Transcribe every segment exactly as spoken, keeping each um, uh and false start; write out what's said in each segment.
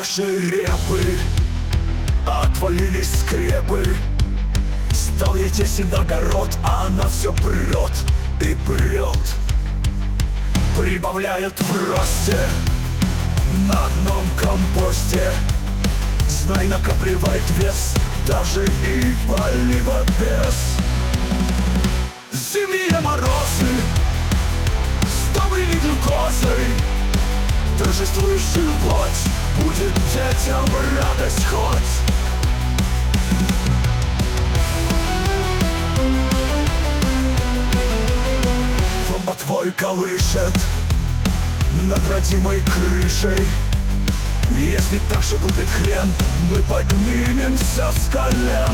наши репы, отвалились скрепы. Стал ей тесен огород, а она все прет и прет. Прибавляет в росте на одном компосте. Знай, накапливает вес, даже и полива без. Зимние морозы сдобрены глюкозой. Торжествующую плоть будет детям радость хоть. Бомба твой колышет над родимой крышей. Если так же будет хрен, мы поднимемся с колен.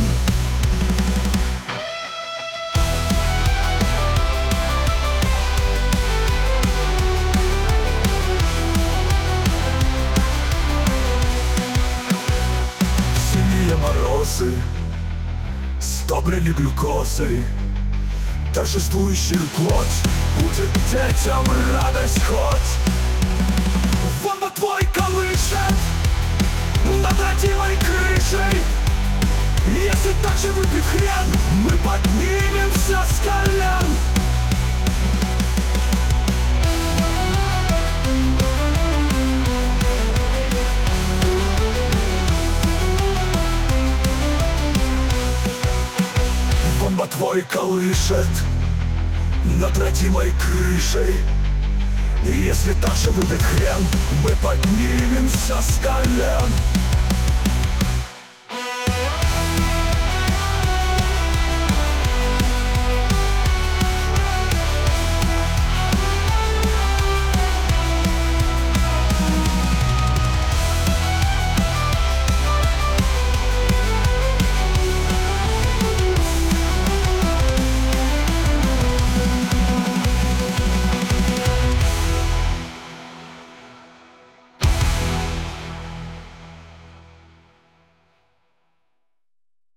Синие морозы сдобрены глюкозой. Торжествующую плоть будет детям радость хоть. Бомба твой колышет над родимой крышей. Если так же выпьет хрен, мы поднимемся с колен. Бомба твой колышет над родимой крышей. И если так же выпьет хрен, мы поднимемся с колен.